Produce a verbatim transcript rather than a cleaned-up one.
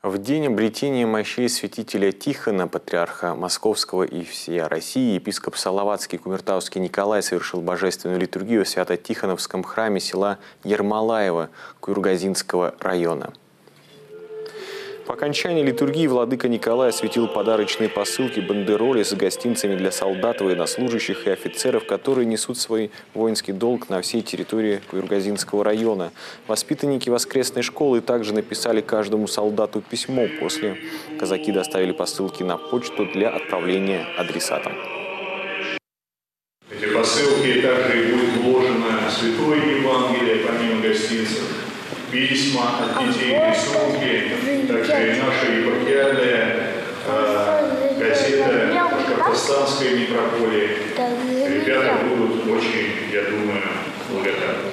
В день обретения мощей святителя Тихона, патриарха Московского и всея России, епископ Салаватский Кумертауский Николай совершил божественную литургию в Свято-Тихоновском храме села Ермолаево Куюргазинского района. По окончании литургии владыка Николай осветил подарочные посылки, бандероли с гостинцами для солдат, военнослужащих и офицеров, которые несут свой воинский долг на всей территории Куюргазинского района. Воспитанники воскресной школы также написали каждому солдату письмо. После казаки доставили посылки на почту для отправления адресатам. Эти посылки также и будет вложено Святое Евангелие, помимо гостинцев, письма от детей, рисунки, также и наша епархиальная э, газета «Башкортостанская метрополия». Ребята будут очень, я думаю, благодарны.